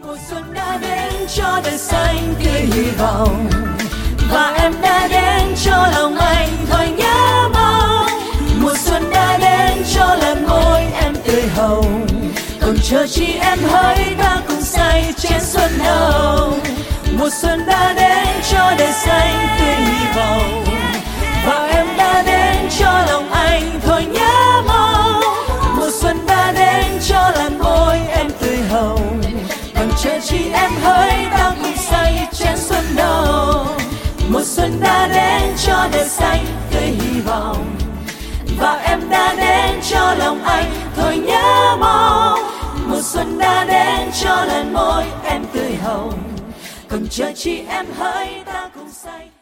Mùa xuân đã đến cho đời xanh tươi hy vọng, và em đã đến cho lòng anh thôi nhớ mong. Mùa xuân đã đến cho lần môi em tươi hồng, còn chờ chi em hỡi ta cùng say chén xuân nồng. Mùa xuân đã đến cho đời xanh tươi hy vọng, và em đã đến cho lòng anh thôi nhớ mong. Mùa xuân đã đến cho lần môi em tươi hồng, còn chờ chi em hỡi ta cùng say chén xuân nồng. Mùa xuân đã đến cho đời xanh tươi hy vọng, và em đã đến cho lòng anh thôi nhớ mong. Mùa xuân đã đến cho lần môi em tươi hồng, còn chờ chi em hỡi ta cùng say.